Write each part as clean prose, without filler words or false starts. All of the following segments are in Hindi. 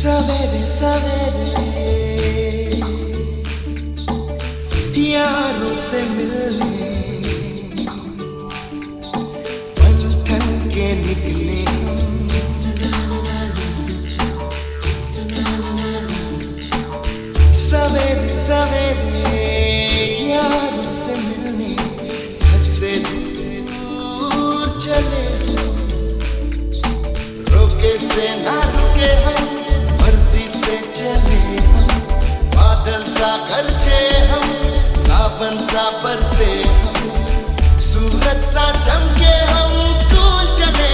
सवेरे सवेरे यारों से मिलने बन ठन के निकले सवेरे सवेरे यारों से मिलने घर से दूर चले रुके से ना रुके हम मर्जी से चले हम बादल सा गरजे हम सावन सा बरसे हम सूरज सा चमके हम स्कूल चले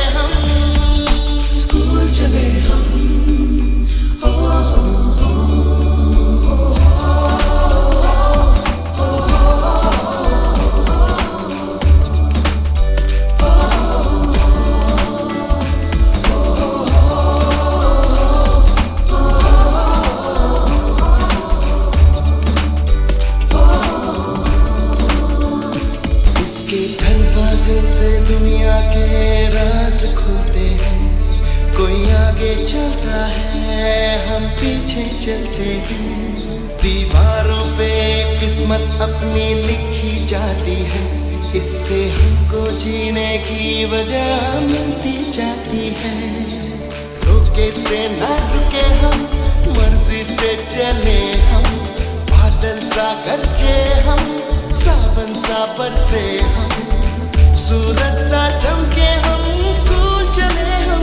हम दरवाजे से दुनिया के राज खुलते हैं। कोई आगे चलता है हम पीछे चलते हैं। दीवारों पे किस्मत अपनी लिखी जाती है। इससे हमको जीने की वजह मिलती जाती है। रुके से ना रुके हम मर्जी से चले हम बादल सा गरजे हम सावन सा बरसे हम सूरज सा चमके हम स्कूल चले हम।